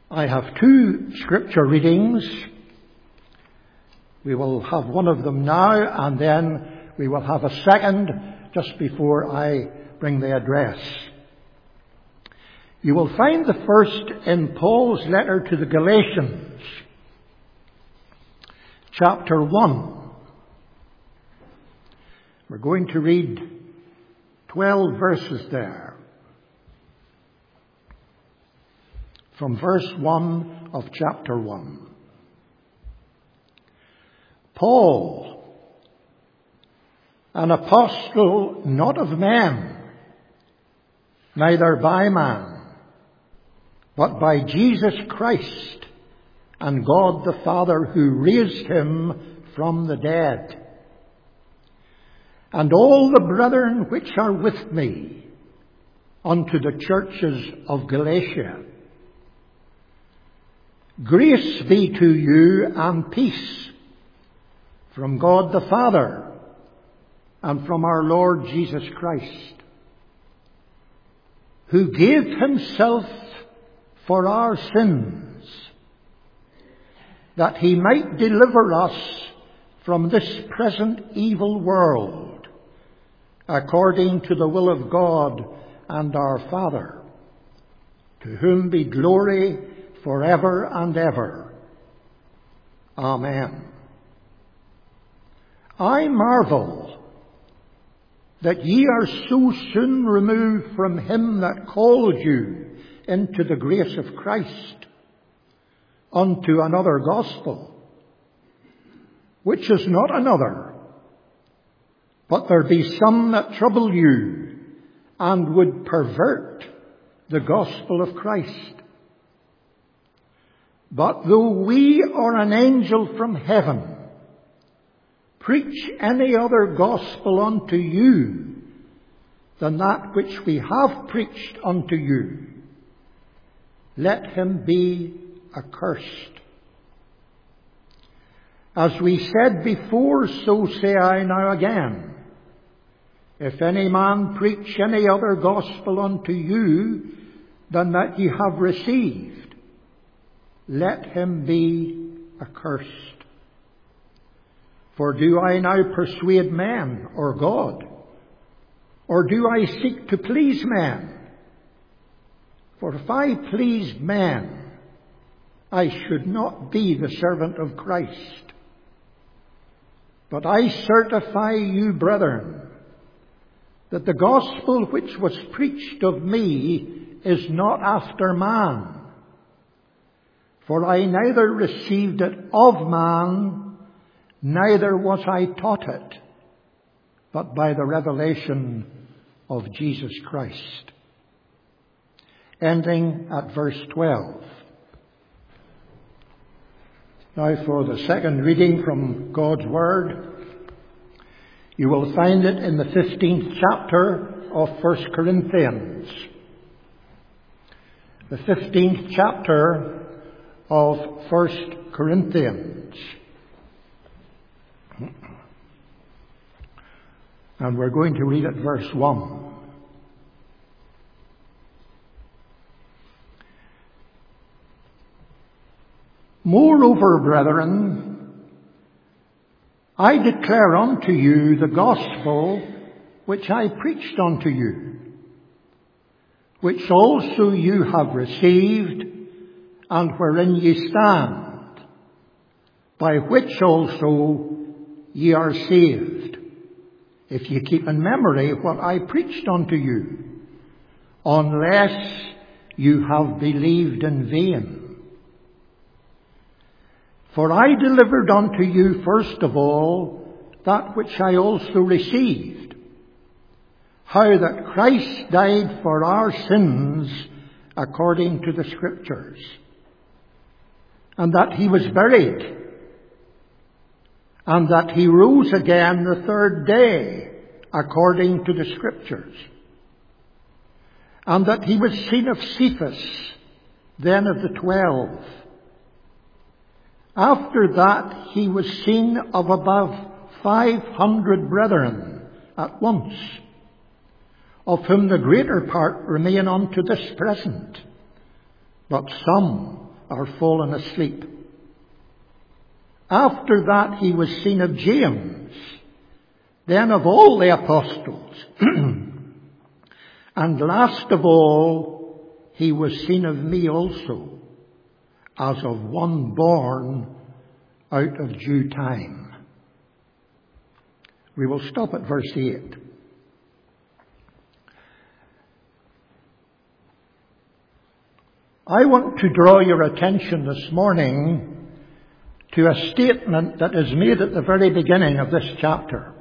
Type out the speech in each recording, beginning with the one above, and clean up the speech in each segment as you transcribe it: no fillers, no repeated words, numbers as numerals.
I have two scripture readings. We will have one of them now, and then we will have a second just before I bring the address. You will find the first in Paul's letter to the Galatians, chapter 1. We're going to read 12 verses there. From verse 1 of chapter 1. Paul, an apostle not of men, neither by man, but by Jesus Christ and God the Father who raised him from the dead, and all the brethren which are with me, unto the churches of Galatia. Grace be to you and peace from God the Father and from our Lord Jesus Christ, who gave himself for our sins, that he might deliver us from this present evil world, according to the will of God and our Father, to whom be glory forever and ever. Amen. I marvel that ye are so soon removed from him that called you into the grace of Christ, unto another gospel, which is not another, but there be some that trouble you, and would pervert the gospel of Christ. But though we or an angel from heaven preach any other gospel unto you than that which we have preached unto you, let him be accursed. As we said before, so say I now again, if any man preach any other gospel unto you than that ye have received, let him be accursed. For do I now persuade men or God? Or do I seek to please men? For if I pleased men, I should not be the servant of Christ. But I certify you, brethren, that the gospel which was preached of me is not after man. For I neither received it of man, neither was I taught it, but by the revelation of Jesus Christ. Ending at verse 12. Now for the second reading from God's Word. You will find it in the 15th chapter of 1 Corinthians. The 15th chapter of 1 Corinthians. And we're going to read at verse 1. Moreover, brethren, I declare unto you the gospel which I preached unto you, which also you have received, and wherein ye stand, by which also ye are saved, if ye keep in memory what I preached unto you, unless you have believed in vain. For I delivered unto you first of all that which I also received, how that Christ died for our sins according to the Scriptures, and that he was buried, and that he rose again the third day according to the Scriptures, and that he was seen of Cephas, then of the 12. After that he was seen of above 500 brethren at once, of whom the greater part remain unto this present, but some or fallen asleep. After that he was seen of James, then of all the apostles. And last of all, he was seen of me also, as of one born out of due time. We will stop at verse 8. I want to draw your attention this morning to a statement that is made at the very beginning of this chapter.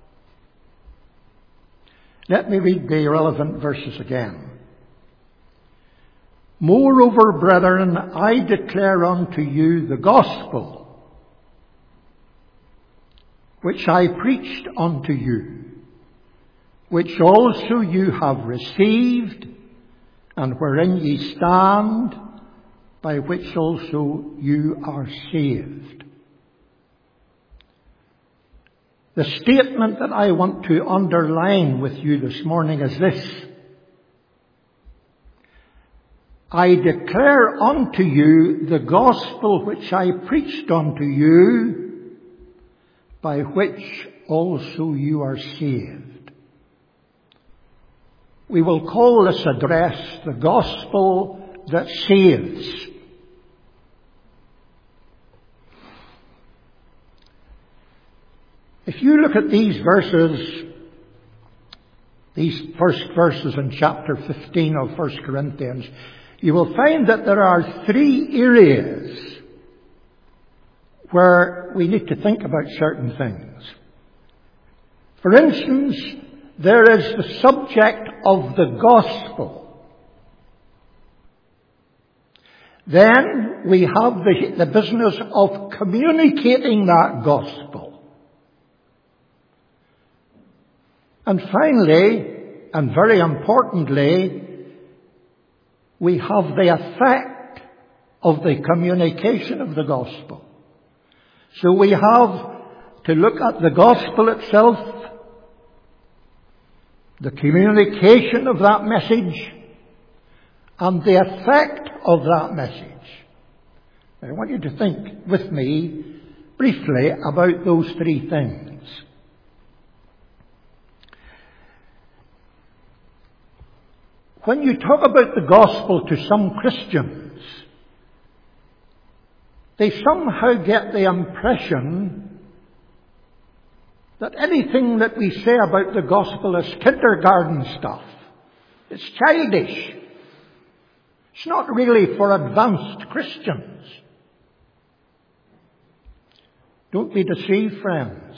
Let me read the relevant verses again. Moreover, brethren, I declare unto you the gospel which I preached unto you, which also you have received, and wherein ye stand, by which also you are saved. The statement that I want to underline with you this morning is this: I declare unto you the gospel which I preached unto you, by which also you are saved. We will call this address the gospel that saves. If you look at these verses, these first verses in chapter 15 of 1 Corinthians, you will find that there are three areas where we need to think about certain things. For instance, there is the subject of the gospel. Then we have the business of communicating that gospel. And finally, and very importantly, we have the effect of the communication of the gospel. So we have to look at the gospel itself, the communication of that message, and the effect of that message. I want you to think with me briefly about those three things. When you talk about the gospel to some Christians, they somehow get the impression that anything that we say about the gospel is kindergarten stuff. It's childish. It's not really for advanced Christians. Don't be deceived, friends.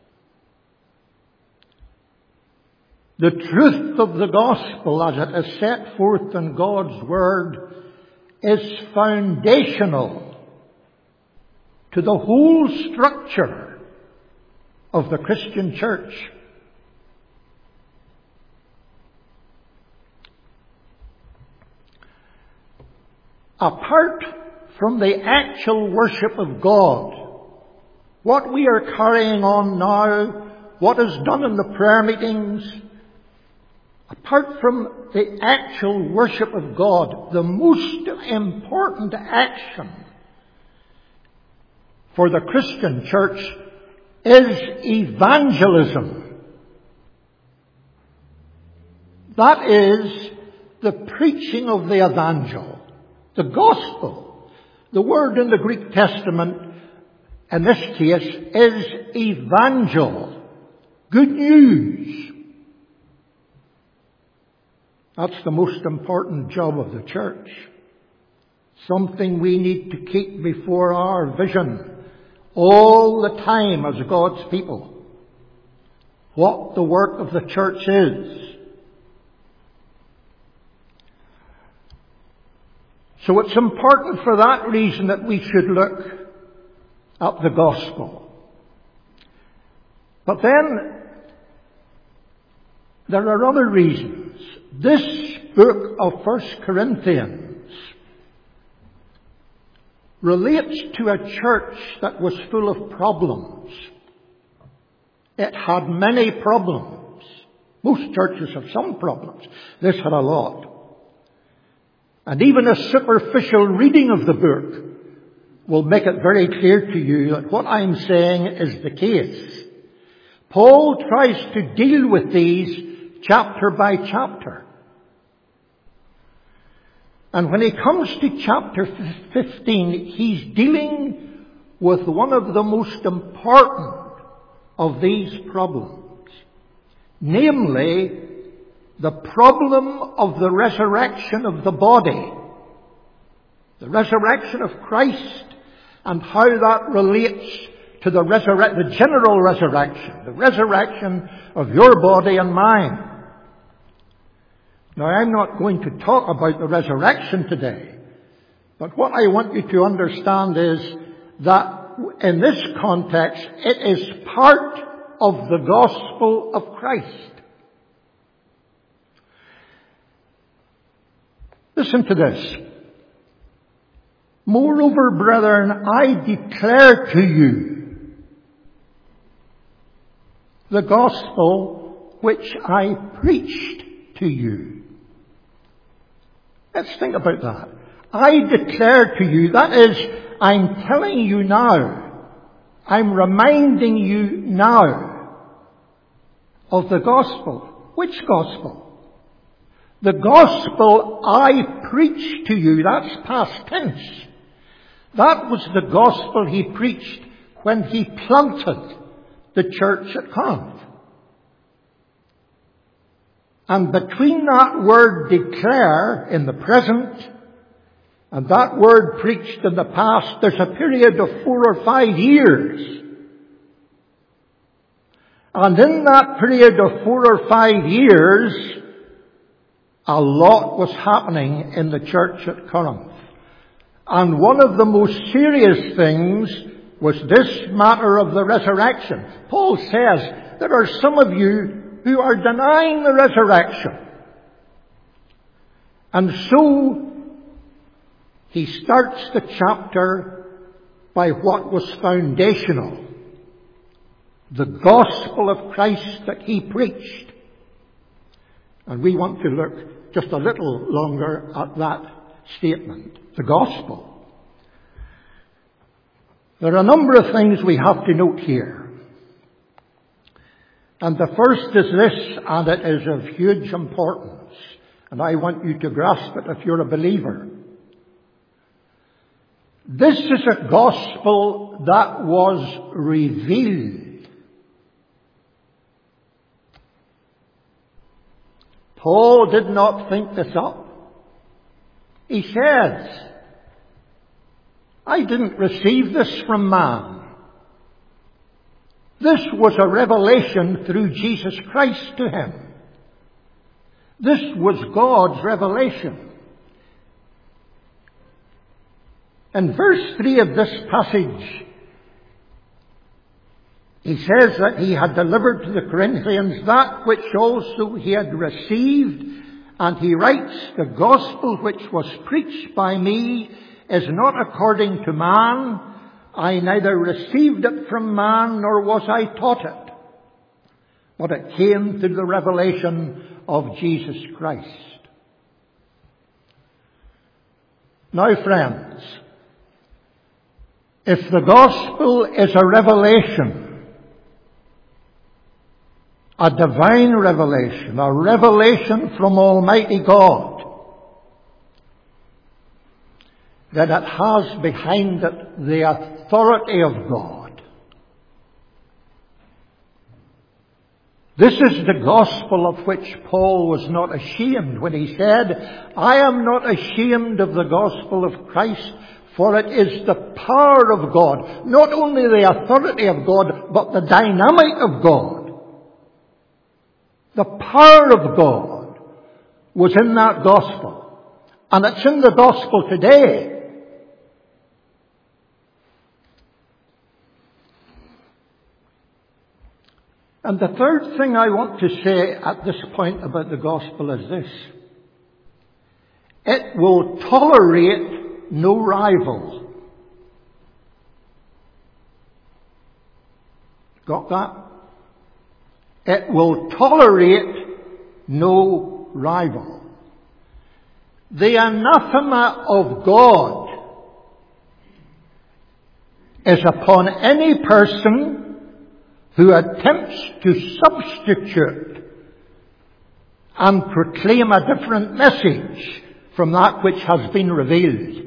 The truth of the gospel as it is set forth in God's Word is foundational to the whole structure of the Christian church. Apart from the actual worship of God, what we are carrying on now, what is done in the prayer meetings, apart from the actual worship of God, the most important action for the Christian church is evangelism. That is the preaching of the evangel, the gospel. The word in the Greek Testament in this case is evangel, good news. That's the most important job of the church. Something we need to keep before our vision all the time as God's people. What the work of the church is. So it's important for that reason that we should look at the gospel. But then there are other reasons. This book of 1 Corinthians relates to a church that was full of problems. It had many problems. Most churches have some problems. This had a lot. And even a superficial reading of the book will make it very clear to you that what I'm saying is the case. Paul tries to deal with these chapter by chapter. And when he comes to chapter 15, he's dealing with one of the most important of these problems. Namely, the problem of the resurrection of the body. The resurrection of Christ and how that relates to the general resurrection. The resurrection of your body and mine. Now, I'm not going to talk about the resurrection today, but what I want you to understand is that in this context, it is part of the gospel of Christ. Listen to this. Moreover, brethren, I declare to you the gospel which I preached to you. Let's think about that. I declare to you, that is, I'm telling you now, I'm reminding you now of the gospel. Which gospel? The gospel I preached to you. That's past tense. That was the gospel he preached when he planted the church at Corinth. And between that word declare in the present and that word preached in the past, there's a period of 4 or 5 years. And in that period of 4 or 5 years, a lot was happening in the church at Corinth. And one of the most serious things was this matter of the resurrection. Paul says, there are some of you who are denying the resurrection. And so, he starts the chapter by what was foundational. The gospel of Christ that he preached. And we want to look just a little longer at that statement. The gospel. There are a number of things we have to note here. And the first is this, and it is of huge importance. And I want you to grasp it if you're a believer. This is a gospel that was revealed. Paul did not think this up. He says, I didn't receive this from man. This was a revelation through Jesus Christ to him. This was God's revelation. In verse 3 of this passage, he says that he had delivered to the Corinthians that which also he had received, and he writes, the gospel which was preached by me is not according to man. I neither received it from man, nor was I taught it. But it came through the revelation of Jesus Christ. Now, friends, if the gospel is a revelation, a divine revelation, a revelation from Almighty God, then it has behind it the authority of God. This is the gospel of which Paul was not ashamed when he said, I am not ashamed of the gospel of Christ, for it is the power of God. Not only the authority of God, but the dynamic of God. The power of God was in that gospel. And it's in the gospel today. And the third thing I want to say at this point about the gospel is this. It will tolerate no rival. Got that? It will tolerate no rival. The anathema of God is upon any person who attempts to substitute and proclaim a different message from that which has been revealed.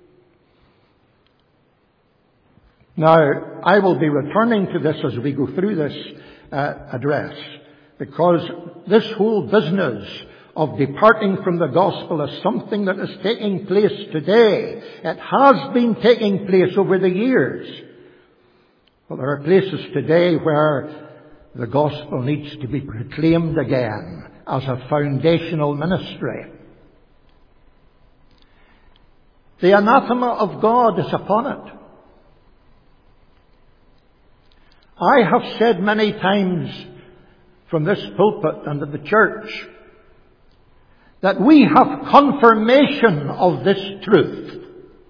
Now, I will be returning to this as we go through this address, because this whole business of departing from the gospel is something that is taking place today. It has been taking place over the years. But there are places today where the gospel needs to be proclaimed again as a foundational ministry. The anathema of God is upon it. I have said many times from this pulpit and in the church that we have confirmation of this truth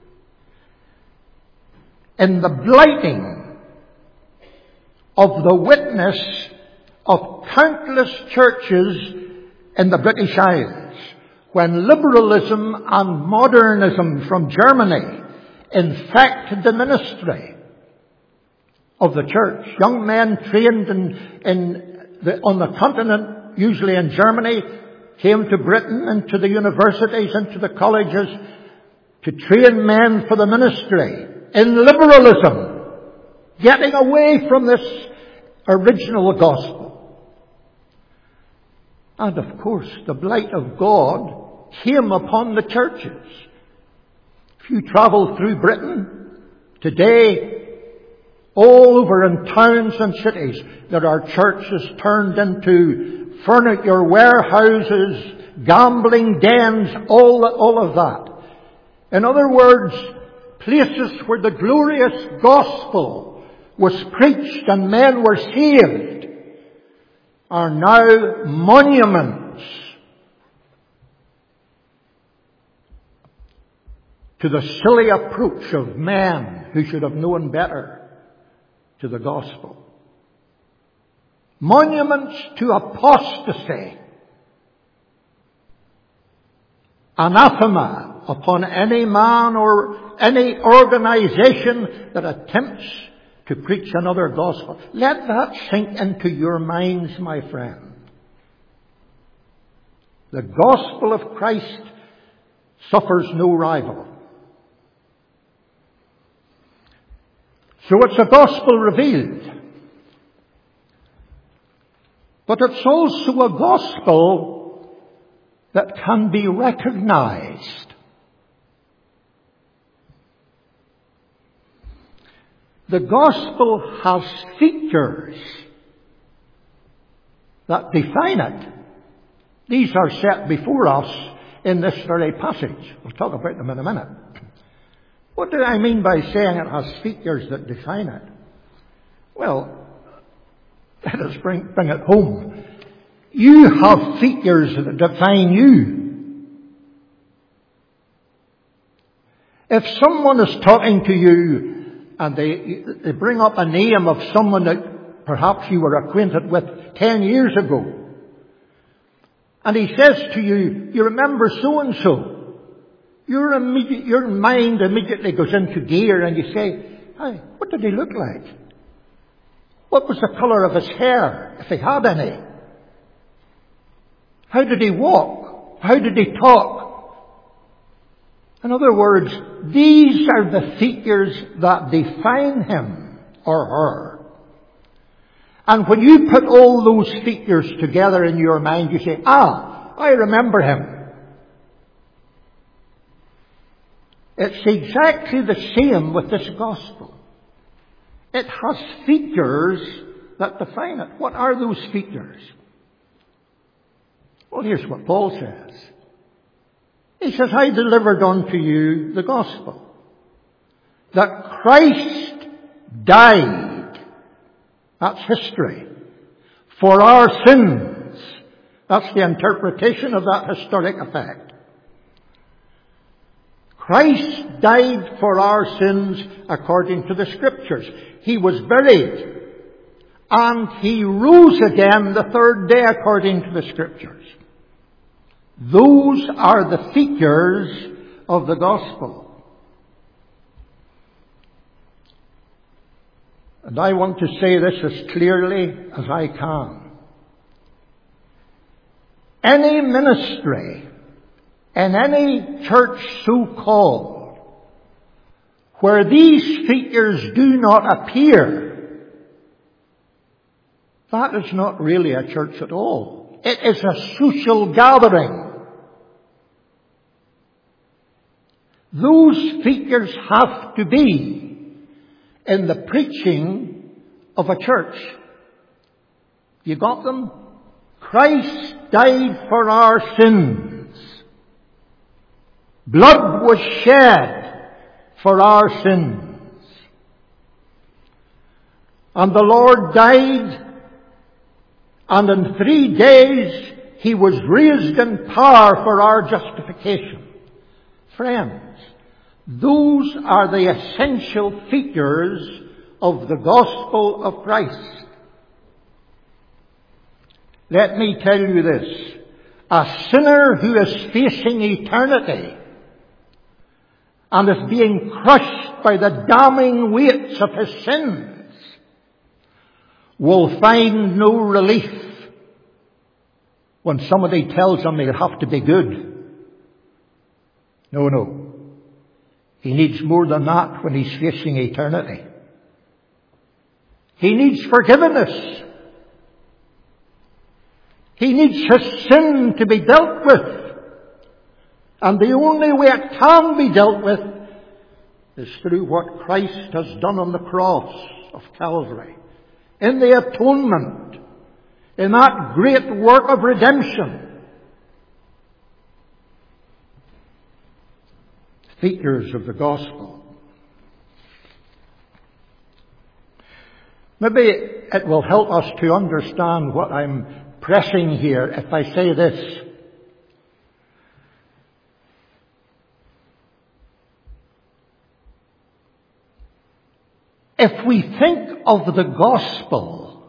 in the blighting of the witness of countless churches in the British Isles when liberalism and modernism from Germany infected the ministry of the church. Young men trained on the continent, usually in Germany, came to Britain, into the universities, into the colleges, to train men for the ministry in liberalism, getting away from this original gospel. And of course, the blight of God came upon the churches. If you travel through Britain today, all over in towns and cities, there are churches turned into furniture warehouses, gambling dens, all of that. In other words, places where the glorious gospel was preached and men were saved are now monuments to the silly approach of men who should have known better to the gospel. Monuments to apostasy. Anathema upon any man or any organization that attempts to preach another gospel. Let that sink into your minds, my friend. The gospel of Christ suffers no rival. So it's a gospel revealed. But it's also a gospel that can be recognized. The gospel has features that define it. These are set before us in this very passage. We'll talk about them in a minute. What do I mean by saying it has features that define it? Well, let us bring it home. You have features that define you. If someone is talking to you and they bring up a name of someone that perhaps you were acquainted with 10 years ago, and he says to you, you remember so-and-so, your mind immediately goes into gear and you say, "Hey, what did he look like? What was the colour of his hair, if he had any? How did he walk? How did he talk?" In other words, these are the features that define him or her. And when you put all those features together in your mind, you say, I remember him. It's exactly the same with this gospel. It has features that define it. What are those features? Well, here's what Paul says. He says, I delivered unto you the gospel, that Christ died. That's history. For our sins. That's the interpretation of that historic effect. Christ died for our sins according to the Scriptures. He was buried. And He rose again the third day according to the Scriptures. Those are the features of the gospel. And I want to say this as clearly as I can. Any ministry in any church so-called where these features do not appear, that is not really a church at all. It is a social gathering. Those features have to be in the preaching of a church. You got them? Christ died for our sins. Blood was shed for our sins. And the Lord died, and in 3 days He was raised in power for our justification. Friends, those are the essential features of the gospel of Christ. Let me tell you this. A sinner who is facing eternity and is being crushed by the damning weights of his sins will find no relief when somebody tells him he'll have to be good. No. He needs more than that when he's facing eternity. He needs forgiveness. He needs his sin to be dealt with. And the only way it can be dealt with is through what Christ has done on the cross of Calvary. In the atonement. In that great work of redemption. Features of the gospel. Maybe it will help us to understand what I'm pressing here if I say this. If we think of the gospel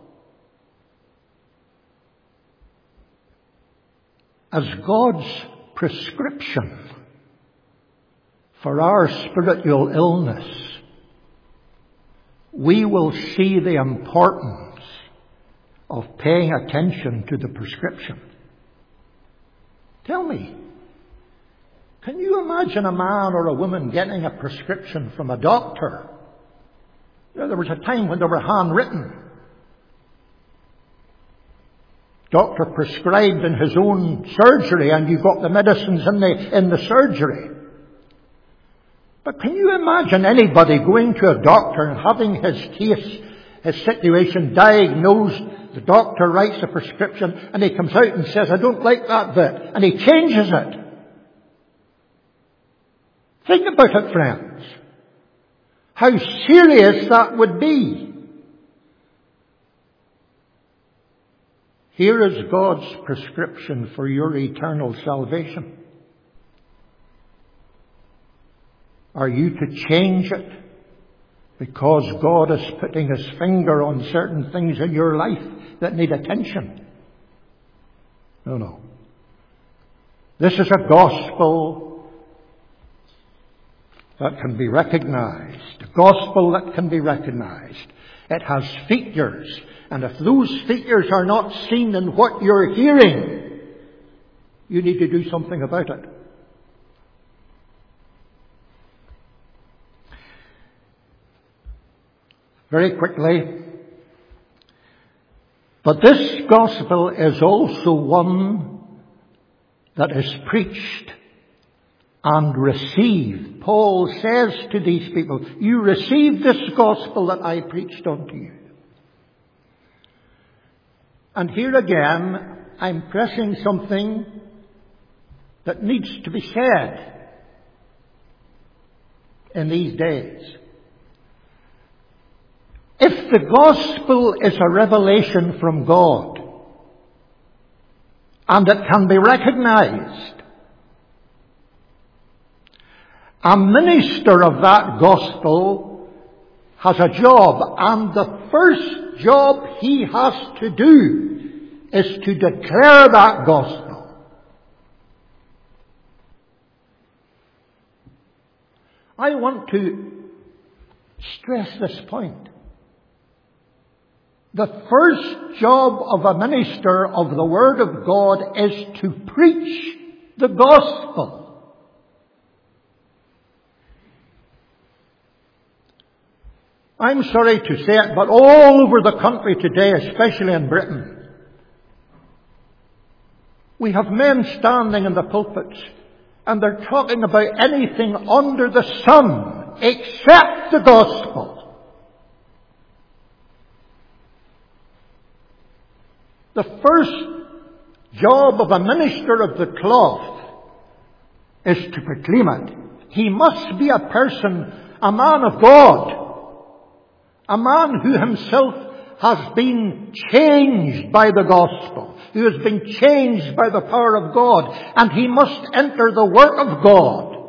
as God's prescription for our spiritual illness, we will see the importance of paying attention to the prescription. Tell me, can you imagine a man or a woman getting a prescription from a doctor? There was a time when they were handwritten. Doctor prescribed in his own surgery, and you got the medicines in the surgery. But can you imagine anybody going to a doctor and having his case, his situation diagnosed? The doctor writes a prescription and he comes out and says, I don't like that bit. And he changes it. Think about it, friends. How serious that would be. Here is God's prescription for your eternal salvation. Are you to change it because God is putting His finger on certain things in your life that need attention? No. This is a gospel that can be recognized. A gospel that can be recognized. It has features. And if those features are not seen in what you're hearing, you need to do something about it. Very quickly. But this gospel is also one that is preached and received. Paul says to these people, you received this gospel that I preached unto you. And here again, I'm pressing something that needs to be said in these days. If the gospel is a revelation from God, and it can be recognized, a minister of that gospel has a job, and the first job he has to do is to declare that gospel. I want to stress this point. The first job of a minister of the Word of God is to preach the gospel. I'm sorry to say it, but all over the country today, especially in Britain, we have men standing in the pulpits and they're talking about anything under the sun except the gospel. The first job of a minister of the cloth is to proclaim it. He must be a person, a man of God. A man who himself has been changed by the gospel, who has been changed by the power of God, and he must enter the work of God,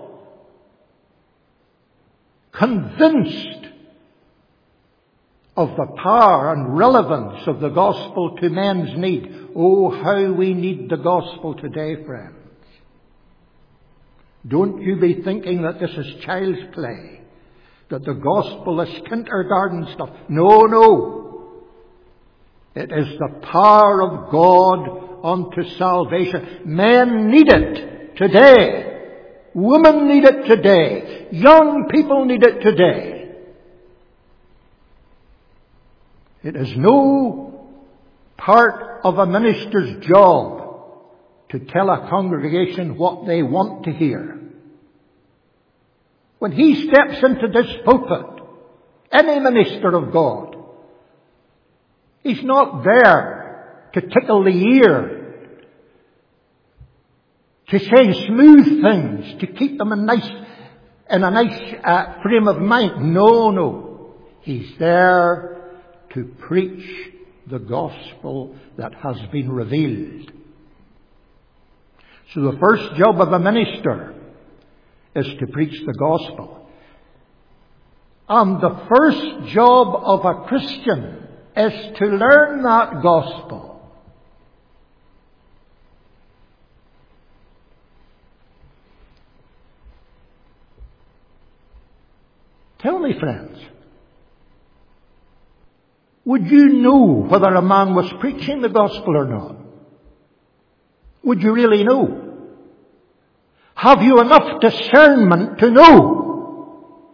convinced of the power and relevance of the gospel to men's need. Oh, how we need the gospel today, friends. Don't you be thinking that this is child's play, that the gospel is kindergarten stuff. No. It is the power of God unto salvation. Men need it today. Women need it today. Young people need it today. It is no part of a minister's job to tell a congregation what they want to hear. When he steps into this pulpit, any minister of God, he's not there to tickle the ear, to say smooth things, to keep them in a nice frame of mind. No. He's there to preach the gospel that has been revealed. So the first job of a minister is to preach the gospel. And the first job of a Christian is to learn that gospel. Tell me, friends, would you know whether a man was preaching the gospel or not? Would you really know? Have you enough discernment to know?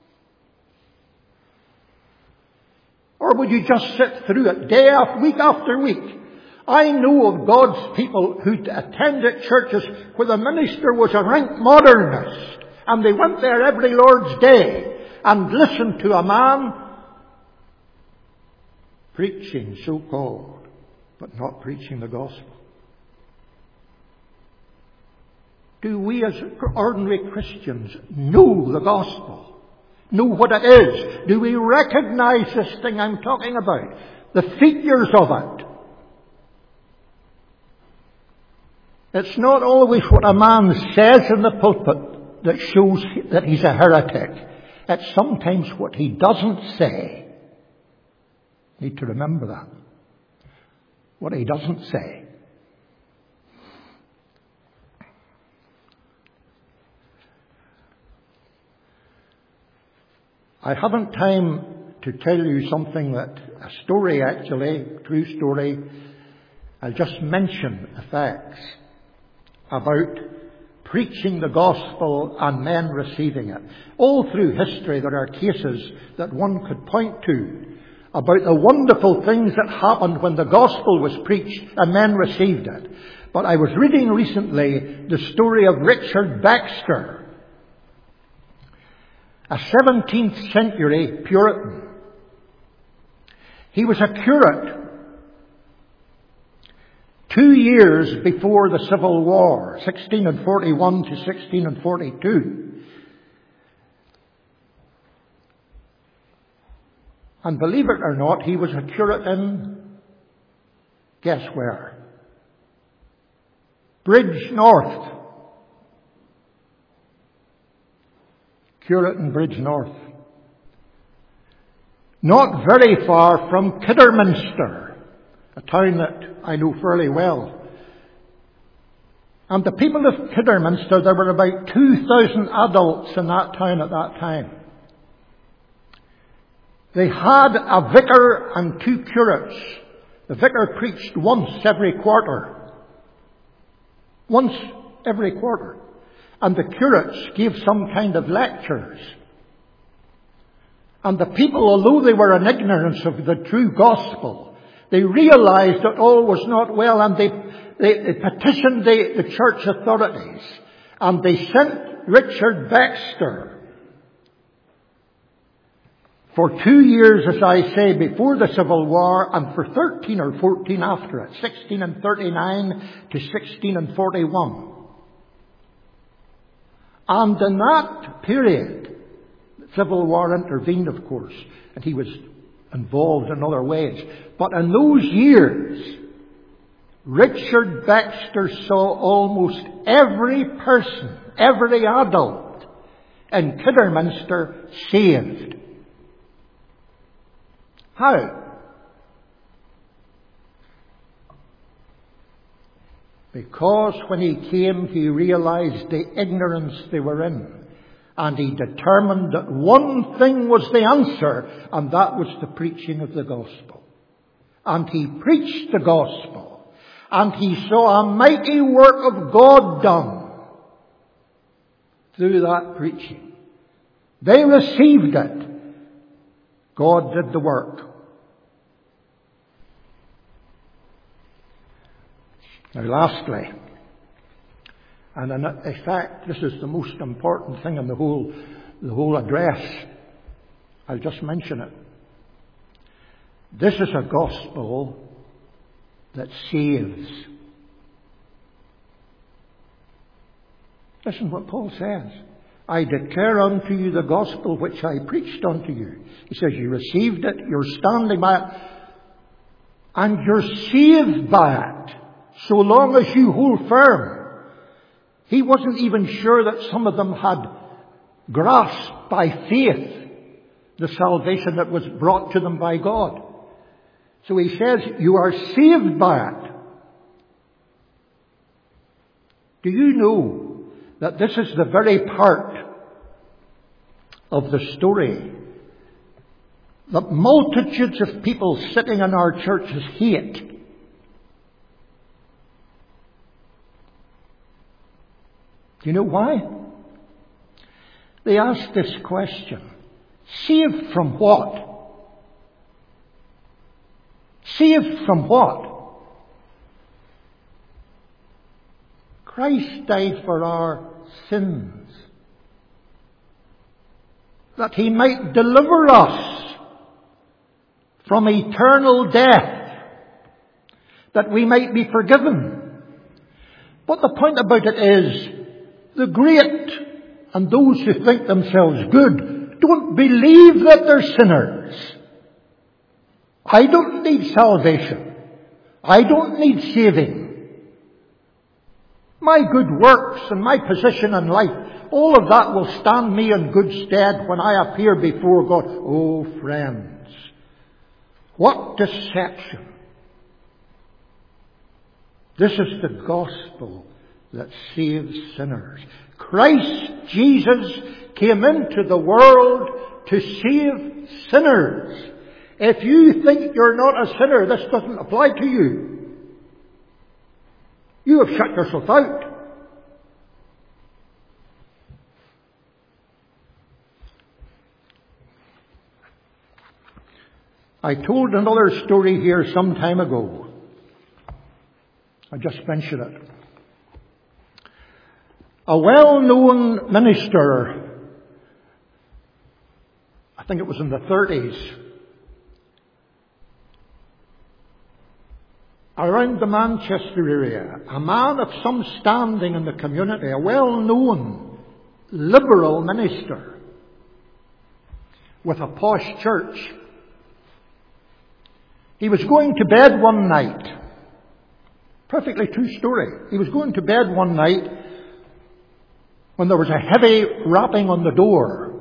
Or would you just sit through it day after week after week? I know of God's people who attended churches where the minister was a rank modernist, and they went there every Lord's Day and listened to a man preaching, so-called, but not preaching the gospel. Do we as ordinary Christians know the gospel? Know what it is? Do we recognize this thing I'm talking about? The features of it? It's not always what a man says in the pulpit that shows that he's a heretic. It's sometimes what he doesn't say. You need to remember that. What he doesn't say. I haven't time to tell you something a story actually, true story. I'll just mention the facts about preaching the gospel and men receiving it. All through history there are cases that one could point to about the wonderful things that happened when the gospel was preached and men received it. But I was reading recently the story of Richard Baxter, a 17th century Puritan. He was a curate 2 years before the Civil War, 1641 to 1642. And believe it or not, he was a curate in, guess where? Bridge North. Curate in Bridge North. Not very far from Kidderminster, a town that I know fairly well. And the people of Kidderminster, there were about 2,000 adults in that town at that time. They had a vicar and 2 curates. The vicar preached once every quarter. Once every quarter. And the curates gave some kind of lectures. And the people, although they were in ignorance of the true gospel, they realized that all was not well, and they petitioned the church authorities. And they sent Richard Baxter for 2 years, as I say, before the Civil War, and for 13 or 14 after it, 1639 to 1641. And in that period, the Civil War intervened, of course, and he was involved in other ways. But in those years, Richard Baxter saw almost every person, every adult in Kidderminster saved. How? Because when he came, he realized the ignorance they were in. And he determined that one thing was the answer, and that was the preaching of the gospel. And he preached the gospel. And he saw a mighty work of God done through that preaching. They received it. God did the work. Now lastly, and in fact this is the most important thing in the whole address, I'll just mention it. This is a gospel that saves. Listen what Paul says. I declare unto you the gospel which I preached unto you. He says you received it, you're standing by it, and you're saved by it, so long as you hold firm. He wasn't even sure that some of them had grasped by faith the salvation that was brought to them by God. So he says you are saved by it. Do you know that this is the very part of the story that multitudes of people sitting in our churches hate? Do you know why? They ask this question. Saved from what? Saved from what? Christ died for our sins, that he might deliver us from eternal death, that we might be forgiven. But the point about it is, the great and those who think themselves good don't believe that they're sinners. I don't need salvation. I don't need saving. My good works and my position in life, all of that will stand me in good stead when I appear before God. Oh, friends, what deception. This is the gospel that saves sinners. Christ Jesus came into the world to save sinners. If you think you're not a sinner, this doesn't apply to you. You have shut yourself out. I told another story here some time ago. I just mentioned it. A well-known minister, I think it was in the 30s, around the Manchester area, a man of some standing in the community, a well-known liberal minister with a posh church. He was going to bed one night. Perfectly true story. He was going to bed one night when there was a heavy rapping on the door.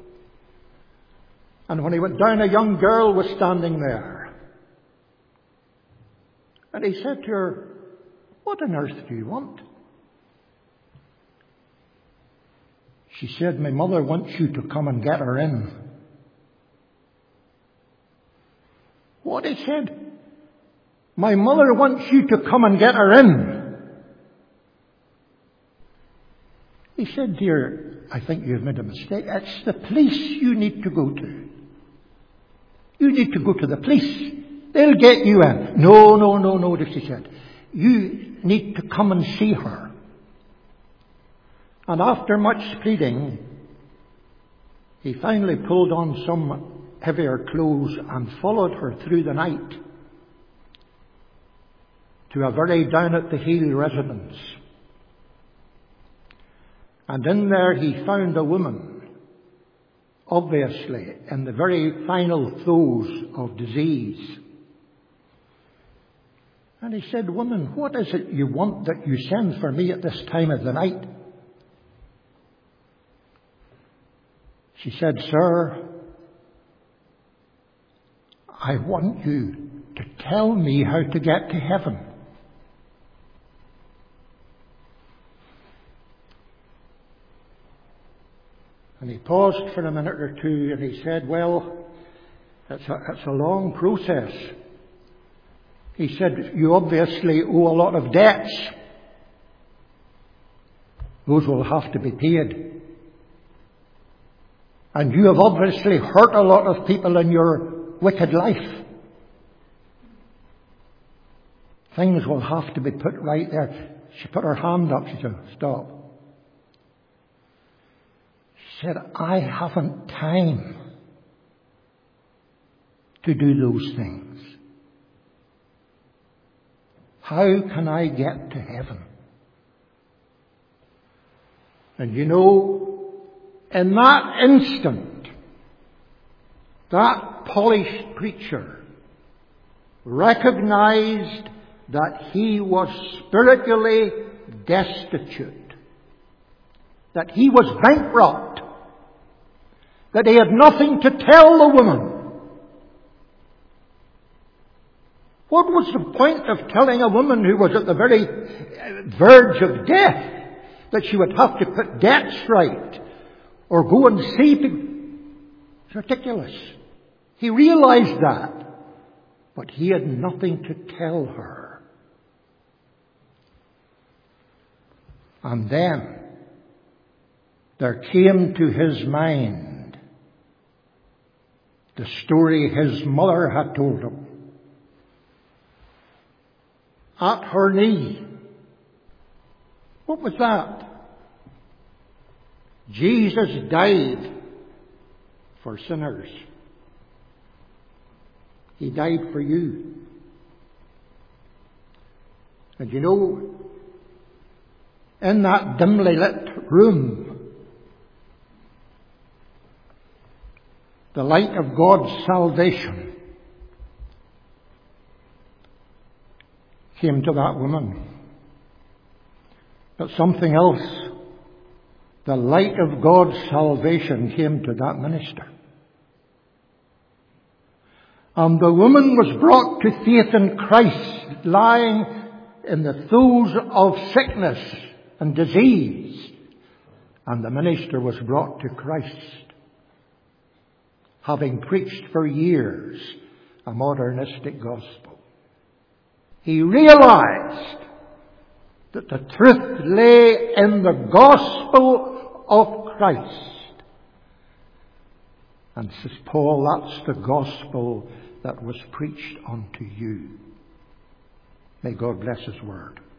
And when he went down, a young girl was standing there. And he said to her, "What on earth do you want?" She said, my mother wants you to come and get her in. What? He said, my mother wants you to come and get her in. He said, dear, I think you've made a mistake. It's the police you need to go to. You need to go to the police. They'll get you in. No, she said. You need to come and see her. And after much pleading, he finally pulled on some heavier clothes and followed her through the night to a very down-at-the-heel residence. And in there he found a woman, obviously in the very final throes of disease. And he said, woman, what is it you want that you send for me at this time of the night? She said, sir, I want you to tell me how to get to heaven. And he paused for a minute or two and he said, well, it's a long process. He said, you obviously owe a lot of debts. Those will have to be paid. And you have obviously hurt a lot of people in your wicked life. Things will have to be put right there. She put her hand up. She said, stop. She said, I haven't time to do those things. How can I get to heaven? And you know, in that instant, that polished preacher recognized that he was spiritually destitute, that he was bankrupt, that he had nothing to tell the woman. What was the point of telling a woman who was at the very verge of death that she would have to put debts right or go and see people? It's ridiculous. He realized that, but he had nothing to tell her. And then there came to his mind the story his mother had told him. At her knee. What was that? Jesus died for sinners. He died for you. And you know, in that dimly lit room, the light of God's salvation came to that woman. But something else, the light of God's salvation came to that minister. And the woman was brought to faith in Christ, lying in the throes of sickness and disease. And the minister was brought to Christ, having preached for years a modernistic gospel. He realized that the truth lay in the gospel of Christ. And says Paul, that's the gospel that was preached unto you. May God bless His word.